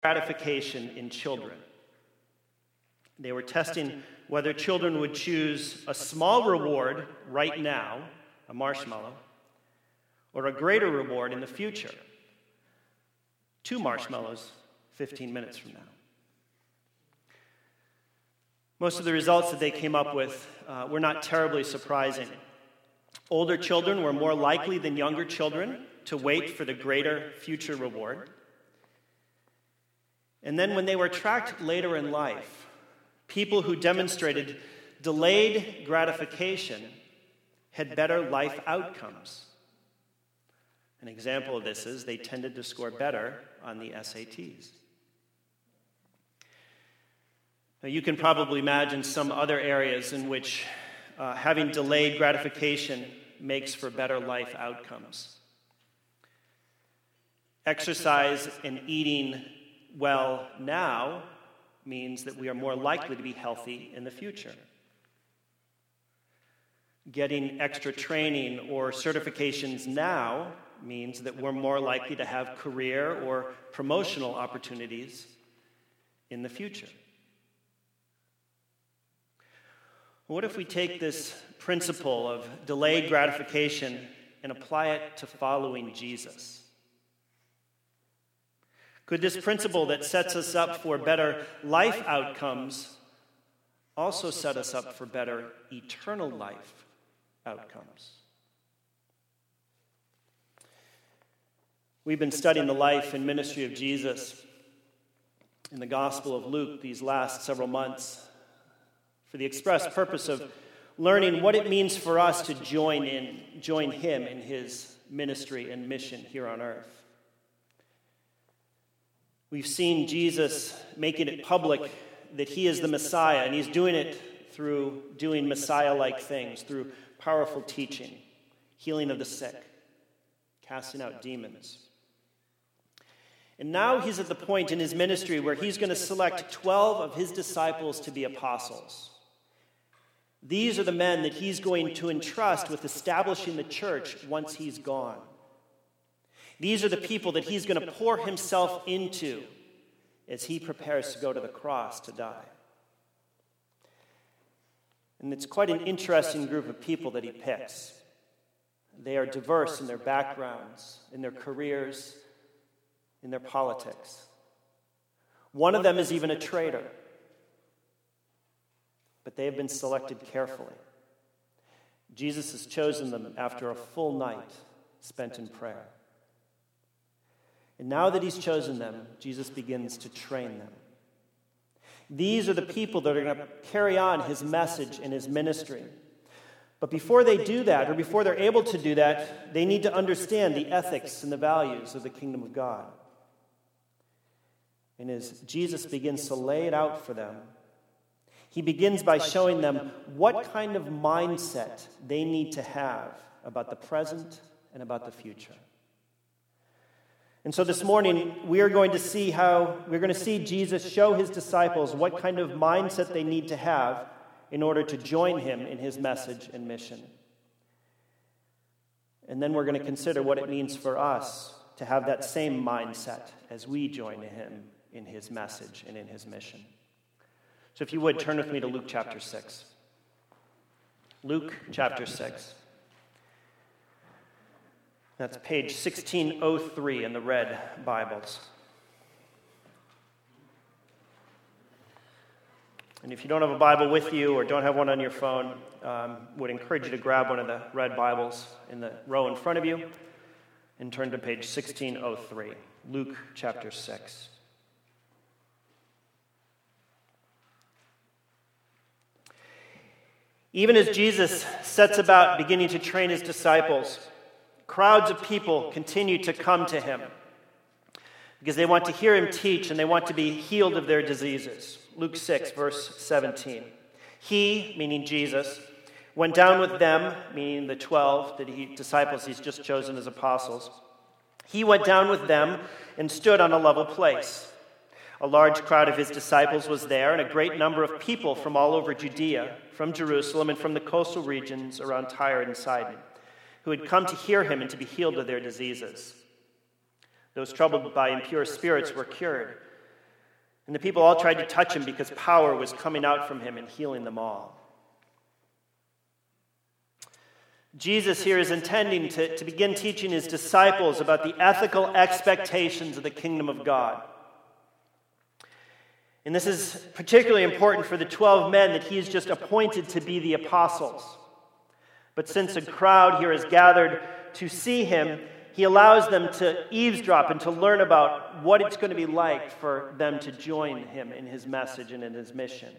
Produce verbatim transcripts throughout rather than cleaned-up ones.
gratification in children. They were testing whether children would choose a small reward right now, a marshmallow, or a greater reward in the future, two marshmallows fifteen minutes from now. Most of the results that they came up with uh, were not terribly surprising. Older children were more likely than younger children to wait for the greater future reward. And then when they were tracked later in life, people who demonstrated delayed gratification had better life outcomes. An example of this is they tended to score better on the S A Ts. Now, you can probably imagine some other areas in which uh, having delayed gratification makes for better life outcomes. Exercise and eating well now means that we are more likely to be healthy in the future. Getting extra training or certifications now means that we're more likely to have career or promotional opportunities in the future. What if we take this principle of delayed gratification and apply it to following Jesus? Could this principle that sets us up for better life outcomes also set us up for better eternal life outcomes? We've been studying the life and ministry of Jesus in the Gospel of Luke these last several months for the express purpose of learning what it means for us to join in, join him in his ministry and mission here on earth. We've seen Jesus making it public that he is the Messiah, and he's doing it through doing Messiah-like things, through powerful teaching, healing of the sick, casting out demons. And now he's at the point in his ministry where he's going to select twelve of his disciples to be apostles. These are the men that he's going to entrust with establishing the church once he's gone. These are the people that he's going to pour himself into as he prepares to go to the cross to die. And it's quite an interesting group of people that he picks. They are diverse in their backgrounds, in their careers, in their politics. One of them is even a traitor. But they have been selected carefully. Jesus has chosen them after a full night spent in prayer. And now that he's chosen them, Jesus begins to train them. These are the people that are going to carry on his message and his ministry. But before they do that, or before they're able to do that, they need to understand the ethics and the values of the kingdom of God. And as Jesus begins to lay it out for them, he begins by showing them what kind of mindset they need to have about the present and about the future. And so this morning, we are going to see how, we're going to see Jesus show his disciples what kind of mindset they need to have in order to join him in his message and mission. And then we're going to consider what it means for us to have that same mindset as we join him in his message and in his mission. So if you would, turn with me to Luke chapter six. Luke chapter six. That's page sixteen oh three in the red Bibles. And if you don't have a Bible with you or don't have one on your phone, um, would encourage you to grab one of the red Bibles in the row in front of you and turn to page sixteen oh three, Luke chapter six. Even as Jesus sets about beginning to train his disciples, crowds of people continue to come to him because they want to hear him teach and they want to be healed of their diseases. Luke six, verse seventeen. He, meaning Jesus, went down with them, meaning the twelve that he, disciples he's just chosen as apostles. He went down with them and stood on a level place. A large crowd of his disciples was there, and a great number of people from all over Judea, from Jerusalem, and from the coastal regions around Tyre and Sidon, who had come to hear him and to be healed of their diseases. Those troubled by impure spirits were cured, And the people all tried to touch him because power was coming out from him and healing them all. Jesus here is intending to, to begin teaching his disciples about the ethical expectations of the kingdom of God. And this is particularly important for the twelve men that he has just appointed to be the apostles. But since a crowd here has gathered to see him, he allows them to eavesdrop and to learn about what it's going to be like for them to join him in his message and in his mission.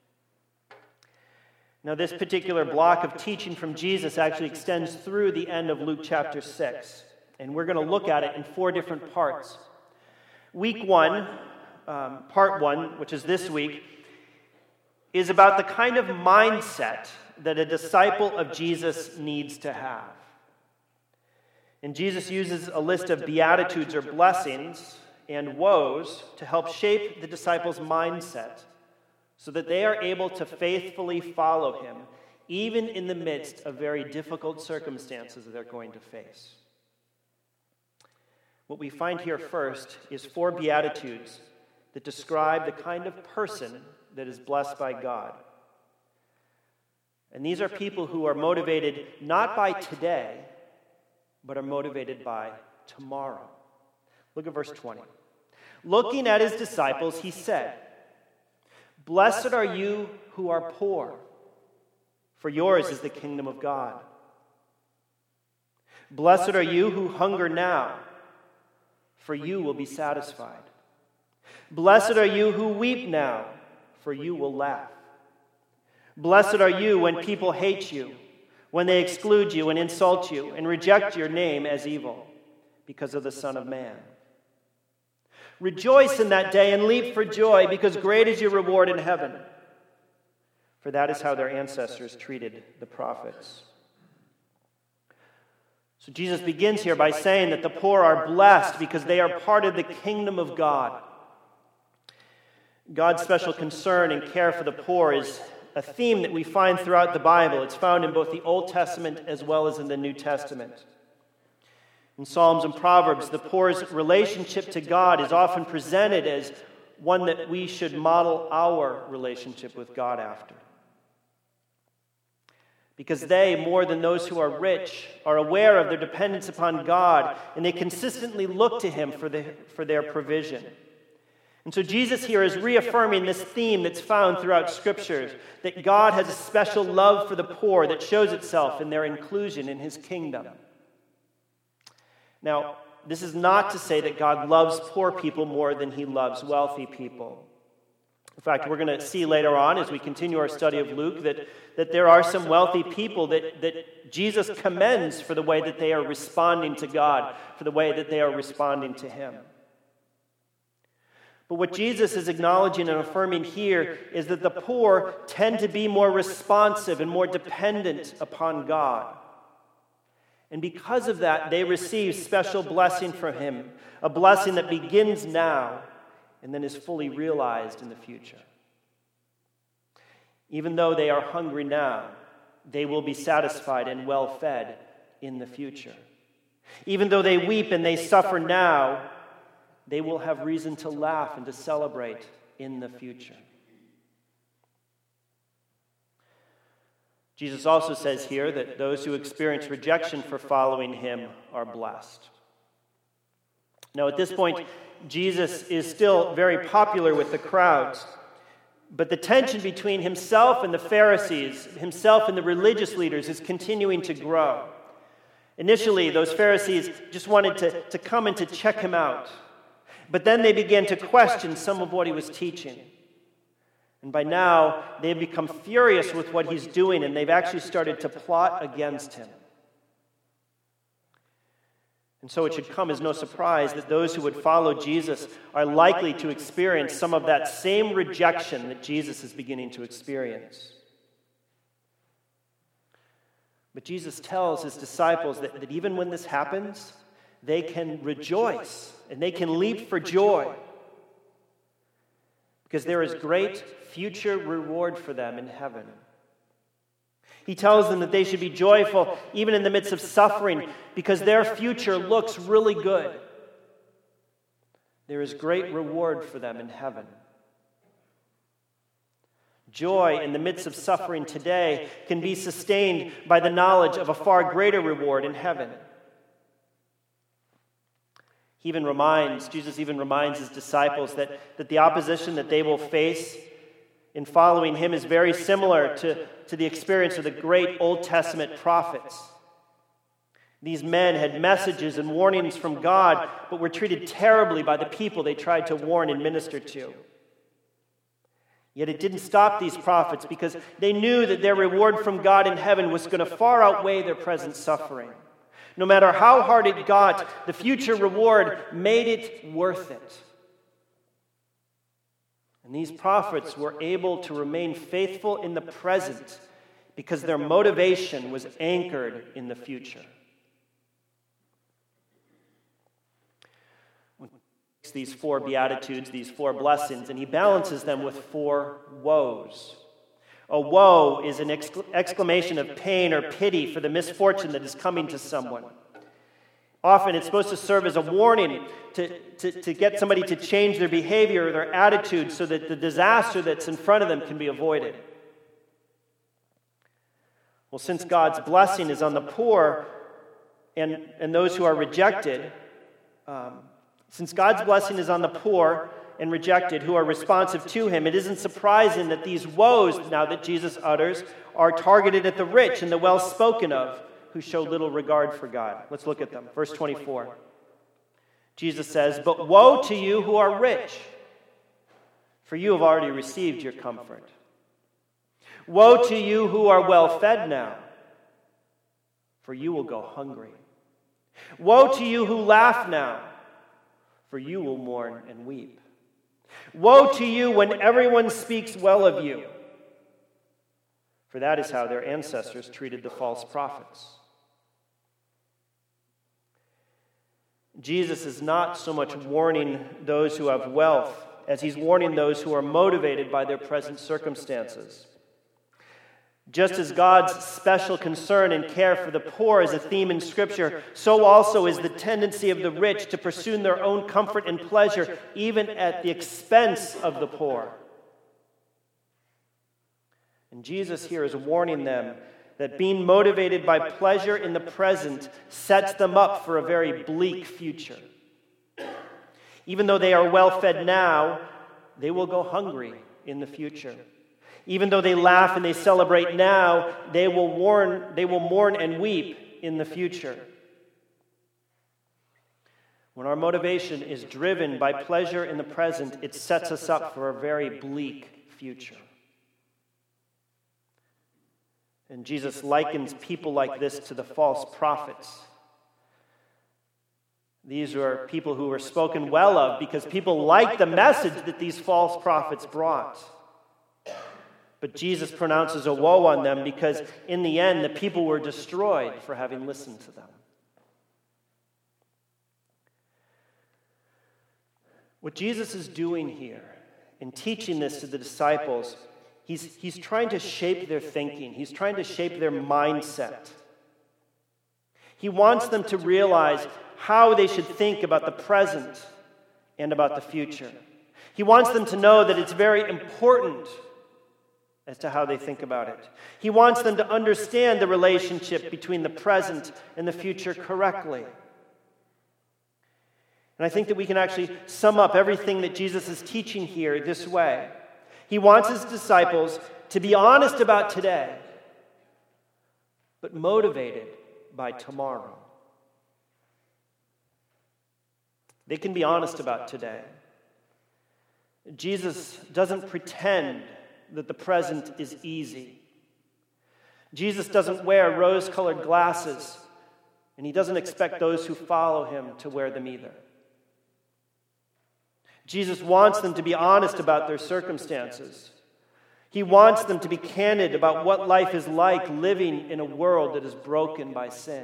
Now, this particular block of teaching from Jesus actually extends through the end of Luke chapter six, and we're going to look at it in four different parts. Week one, um, part one, which is this week, is about the kind of mindset that a disciple of Jesus needs to have. And Jesus uses a list of beatitudes or blessings and woes to help shape the disciples' mindset so that they are able to faithfully follow him, even in the midst of very difficult circumstances that they're going to face. What we find here first is four beatitudes that describe the kind of person that is blessed by God. And these are people who are motivated not by today, but are motivated by tomorrow. Look at verse twenty. Looking at his disciples, he said, "Blessed are you who are poor, for yours is the kingdom of God. Blessed are you who hunger now, for you will be satisfied. Blessed are you who weep now, for you will laugh. Blessed are you when people hate you, when they exclude you and insult you and reject your name as evil because of the Son of Man. Rejoice in that day and leap for joy, because great is your reward in heaven. For that is how their ancestors treated the prophets." So Jesus begins here by saying that the poor are blessed because they are part of the kingdom of God. God's special concern and care for the poor is a theme that we find throughout the Bible. It's found in both the Old Testament as well as in the New Testament. In Psalms and Proverbs, the poor's relationship to God is often presented as one that we should model our relationship with God after. Because they, more than those who are rich, are aware of their dependence upon God, and they consistently look to him for, the, for their provision. And so Jesus here is reaffirming this theme that's found throughout Scriptures, that God has a special love for the poor that shows itself in their inclusion in his kingdom. Now, this is not to say that God loves poor people more than he loves wealthy people. In fact, we're going to see later on as we continue our study of Luke that, that there are some wealthy people that, that Jesus commends for the way that they are responding to God, for the way that they are responding to him. But what Jesus is acknowledging and affirming here is that the poor tend to be more responsive and more dependent upon God. And because of that, they receive special blessing from him, a blessing that begins now and then is fully realized in the future. Even though they are hungry now, they will be satisfied and well-fed in the future. Even though they weep and they suffer now, they will have reason to laugh and to celebrate in the future. Jesus also says here that those who experience rejection for following him are blessed. Now, at this point, Jesus is still very popular with the crowds, but the tension between himself and the Pharisees, himself and the religious leaders, is continuing to grow. Initially, those Pharisees just wanted to, to come and to check him out, but then they began to question some of what he was teaching. And by now, they've become furious with what he's doing, and they've actually started to plot against him. And so it should come as no surprise that those who would follow Jesus are likely to experience some of that same rejection that Jesus is beginning to experience. But Jesus tells his disciples that, that even when this happens, they can rejoice and they can leap for joy, because there is great future reward for them in heaven. He tells them that they should be joyful even in the midst of suffering, because their future looks really good. There is great reward for them in heaven Joy in the midst of suffering today can be sustained by the knowledge of a far greater reward in heaven. He even reminds, Jesus even reminds his disciples that, that the opposition that they will face in following him is very similar to, to the experience of the great Old Testament prophets. These men had messages and warnings from God, but were treated terribly by the people they tried to warn and minister to. Yet it didn't stop these prophets because they knew that their reward from God in heaven was going to far outweigh their present suffering. No matter how hard it got, the future reward made it worth it. And these prophets were able to remain faithful in the present because their motivation was anchored in the future. These four beatitudes, these four blessings, and he balances them with four woes. A woe is an exclamation of pain or pity for the misfortune that is coming to someone. Often it's supposed to serve as a warning to, to, to get somebody to change their behavior or their attitude so that the disaster that's in front of them can be avoided. Well, since God's blessing is on the poor and, and those who are rejected, um, since God's blessing is on the poor and rejected who are responsive to him, it isn't surprising that these woes, now that Jesus utters, are targeted at the rich and the well-spoken of, who show little regard for God. Let's look at them. Verse twenty-four. Jesus says, "But woe to you who are rich, for you have already received your comfort. Woe to you who are well-fed now, for you will go hungry. Woe to you who laugh now, for you will mourn and weep. Woe to you when everyone speaks well of you, for that is how their ancestors treated the false prophets." Jesus is not so much warning those who have wealth as he's warning those who are motivated by their present circumstances. Just as God's special concern and care for the poor is a theme in Scripture, so also is the tendency of the rich to pursue their own comfort and pleasure, even at the expense of the poor. And Jesus here is warning them that being motivated by pleasure in the present sets them up for a very bleak future. Even though they are well-fed now, they will go hungry in the future. Even though they laugh and they celebrate now, they will mourn, they will mourn and weep in the future. When our motivation is driven by pleasure in the present, it sets us up for a very bleak future. And Jesus likens people like this to the false prophets. These were people who were spoken well of because people liked the message that these false prophets brought. But Jesus pronounces a woe on them because in the end, the people were destroyed for having listened to them. What Jesus is doing here in teaching this to the disciples, he's, he's trying to shape their thinking. He's trying to shape their mindset. He wants them to realize how they should think about the present and about the future. He wants them to know that it's very important as to how they think about it. He wants them to understand the relationship between the present and the future correctly. And I think that we can actually sum up everything that Jesus is teaching here this way. He wants his disciples to be honest about today, but motivated by tomorrow. They can be honest about today. Jesus doesn't pretend that the present is easy. Jesus doesn't wear rose-colored glasses, and he doesn't expect those who follow him to wear them either. Jesus wants them to be honest about their circumstances. He wants them to be candid about what life is like living in a world that is broken by sin.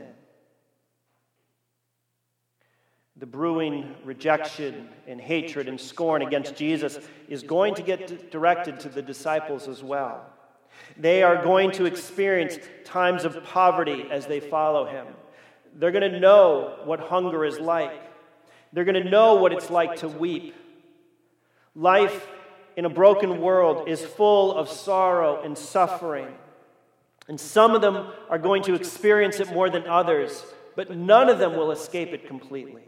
The brewing rejection and hatred and scorn against Jesus is going to get directed to the disciples as well. They are going to experience times of poverty as they follow him. They're going to know what hunger is like. They're going to know what it's like to weep. Life in a broken world is full of sorrow and suffering. And some of them are going to experience it more than others, but none of them will escape it completely.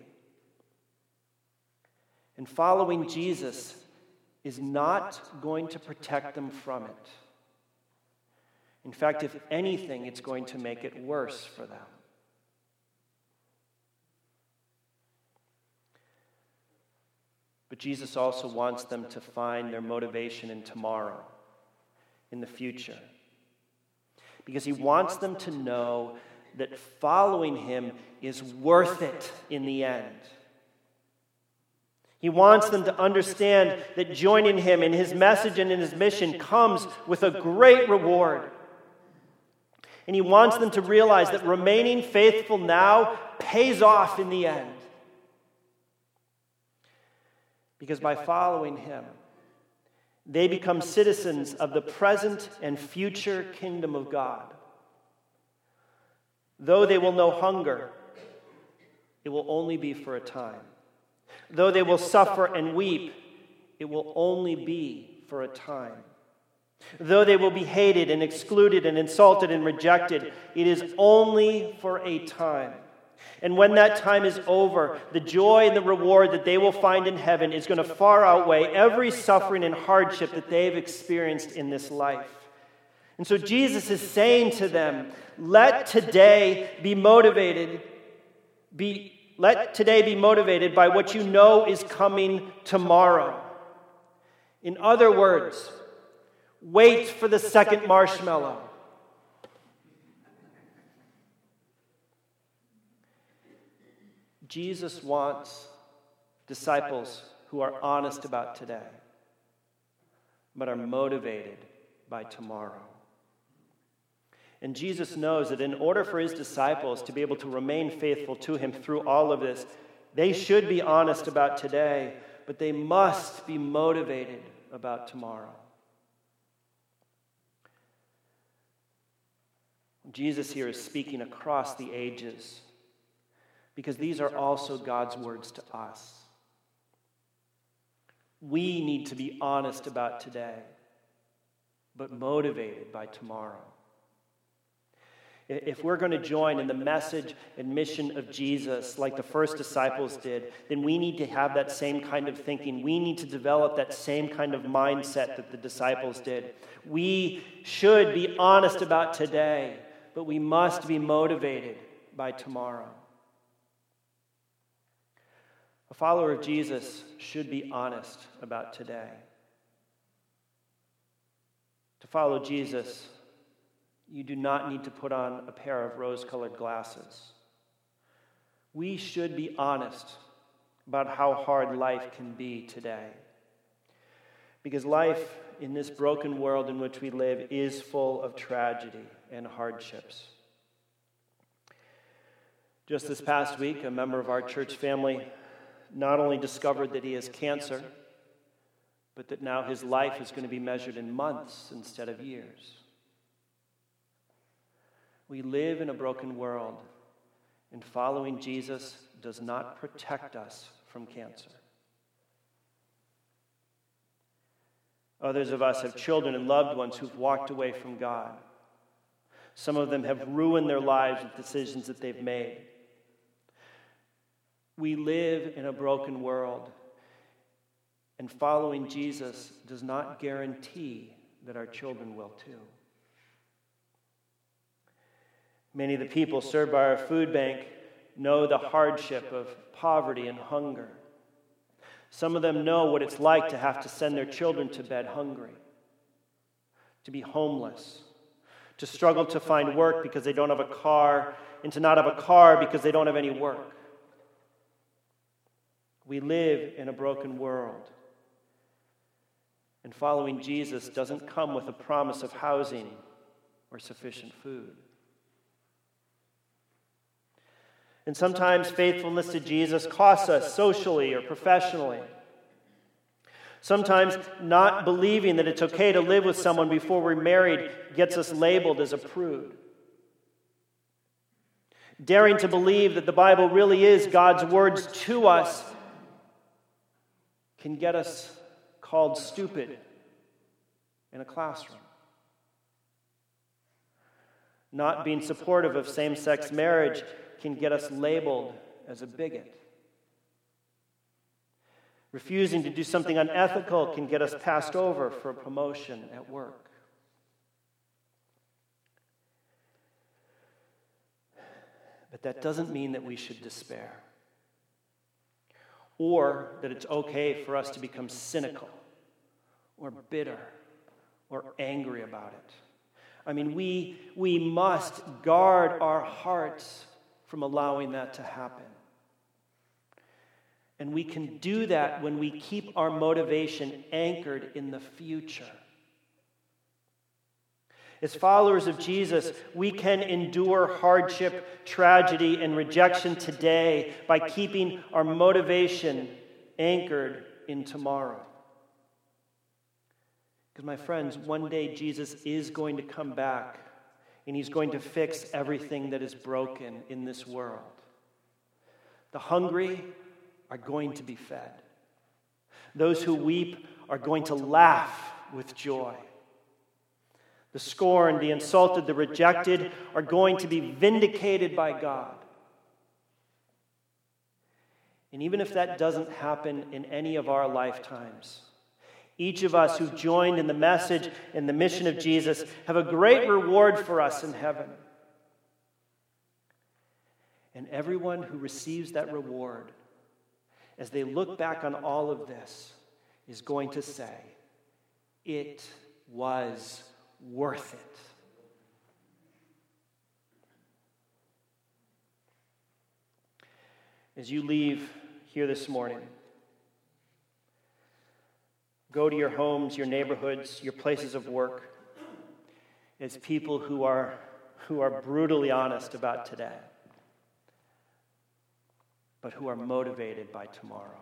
And following Jesus is not going to protect them from it. In fact, if anything, it's going to make it worse for them. But Jesus also wants them to find their motivation in tomorrow, in the future. Because he wants them to know that following him is worth it in the end. He wants them to understand that joining him in his message and in his mission comes with a great reward. And he wants them to realize that remaining faithful now pays off in the end. Because by following him, they become citizens of the present and future kingdom of God. Though they will know hunger, it will only be for a time. Though they will suffer and weep, it will only be for a time. Though they will be hated and excluded and insulted and rejected, it is only for a time. And when that time is over, the joy and the reward that they will find in heaven is going to far outweigh every suffering and hardship that they've experienced in this life. And so Jesus is saying to them, let today be motivated, be, let today be motivated by what you know is coming tomorrow. In other words, wait for the second marshmallow. Jesus wants disciples who are honest about today, but are motivated by tomorrow. And Jesus knows that in order for his disciples to be able to remain faithful to him through all of this, they should be honest about today, but they must be motivated about tomorrow. Jesus here is speaking across the ages, because these are also God's words to us. We need to be honest about today, but motivated by tomorrow. If we're going to join in the message and mission of Jesus like the first disciples did, then we need to have that same kind of thinking. We need to develop that same kind of mindset that the disciples did. We should be honest about today, but we must be motivated by tomorrow. A follower of Jesus should be honest about today. To follow Jesus, you do not need to put on a pair of rose-colored glasses. We should be honest about how hard life can be today. Because life in this broken world in which we live is full of tragedy and hardships. Just this past week, a member of our church family not only discovered that he has cancer, but that now his life is going to be measured in months instead of years. We live in a broken world, and following Jesus does not protect us from cancer. Others of us have children and loved ones who've walked away from God. Some of them have ruined their lives with decisions that they've made. We live in a broken world, and following Jesus does not guarantee that our children will too. Many of the people served by our food bank know the hardship of poverty and hunger. Some of them know what it's like to have to send their children to bed hungry, to be homeless, to struggle to find work because they don't have a car, and to not have a car because they don't have any work. We live in a broken world. And following Jesus doesn't come with a promise of housing or sufficient food. And sometimes faithfulness to Jesus costs us socially or professionally. Sometimes not believing that it's okay to live with someone before we're married gets us labeled as a prude. Daring to believe that the Bible really is God's words to us can get us called stupid in a classroom. Not being supportive of same-sex marriage can get us labeled as a bigot. Refusing to do something unethical can get us passed over for a promotion at work. But that doesn't mean that we should despair, or that it's okay for us to become cynical or bitter or angry about it. I mean, we, we must guard our hearts from allowing that to happen. And we can do that when we keep our motivation anchored in the future. As followers of Jesus, we can endure hardship, tragedy, and rejection today by keeping our motivation anchored in tomorrow. Because, my friends, one day Jesus is going to come back, and he's going to fix everything that is broken in this world. The hungry are going to be fed. Those who weep are going to laugh with joy. The scorned, the insulted, the rejected are going to be vindicated by God. And even if that doesn't happen in any of our lifetimes, each of us who've joined in the message and the mission of Jesus have a great reward for us in heaven. And everyone who receives that reward, as they look back on all of this, is going to say, it was worth it. As you leave here this morning, go to your homes, your neighborhoods, your places of work, as people who are, who are brutally honest about today, but who are motivated by tomorrow.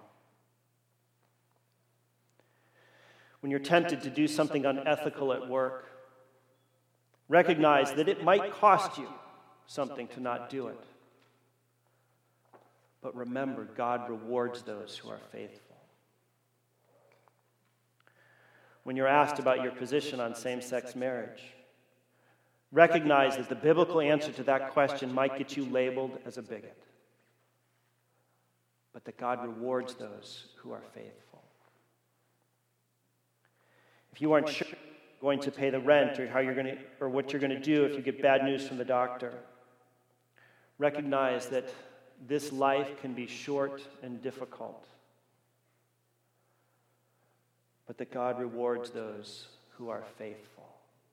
When you're tempted to do something unethical at work, recognize that it might cost you something to not do it. But remember, God rewards those who are faithful. When you're asked about your position on same-sex marriage, recognize that the biblical answer to that question might get you labeled as a bigot, but that God rewards those who are faithful. If you aren't sure going to pay the rent or how you're going to or what you're going to do if you get bad news from the doctor, recognize that this life can be short and difficult, but that God rewards those who are faithful.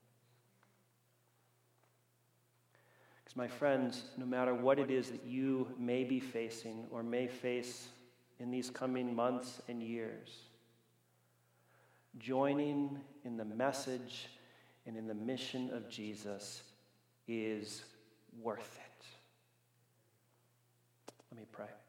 Because, my friends, no matter what it is that you may be facing or may face in these coming months and years, joining in the message and in the mission of Jesus is worth it. Let me pray.